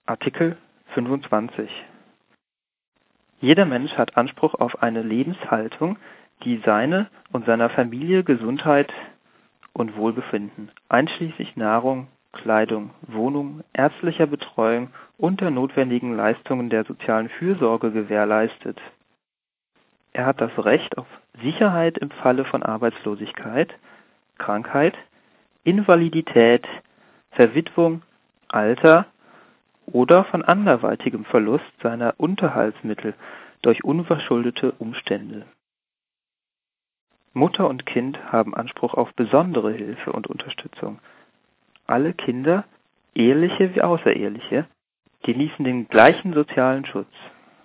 Artikel 25. Jeder Mensch hat Anspruch auf eine Lebenshaltung, die seine und seiner Familie Gesundheit und Wohlbefinden, einschließlich Nahrung, Kleidung, Wohnung, ärztlicher Betreuung und der notwendigen Leistungen der sozialen Fürsorge gewährleistet. Er hat das Recht auf Sicherheit im Falle von Arbeitslosigkeit, Krankheit, Invalidität, Verwitwung, Alter oder von anderweitigem Verlust seiner Unterhaltsmittel durch unverschuldete Umstände. Mutter und Kind haben Anspruch auf besondere Hilfe und Unterstützung. Alle Kinder, eheliche wie außereheliche, genießen den gleichen sozialen Schutz.